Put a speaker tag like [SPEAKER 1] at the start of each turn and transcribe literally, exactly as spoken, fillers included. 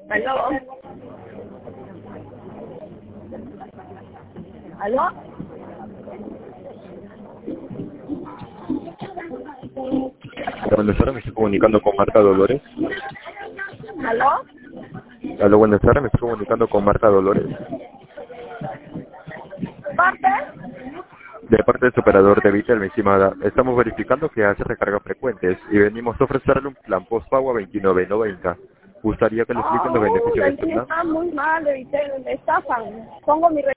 [SPEAKER 1] ¿Aló? ¿Aló?
[SPEAKER 2] Buenas tardes, me estoy comunicando con Marta Dolores.
[SPEAKER 1] ¿Aló?
[SPEAKER 2] Aló, buenas tardes, me estoy comunicando con Marta Dolores.
[SPEAKER 1] ¿Parte?
[SPEAKER 2] De parte del operador de Vitel, mi estimada, estamos verificando que hace recargas frecuentes y venimos a ofrecerle un plan postpago a veintinueve noventa. ¿Gustaría que le expliquen los
[SPEAKER 1] Oh,
[SPEAKER 2] beneficios
[SPEAKER 1] la
[SPEAKER 2] de este
[SPEAKER 1] línea
[SPEAKER 2] plan?
[SPEAKER 1] está muy mal, de Vitel, me estafan. Pongo mi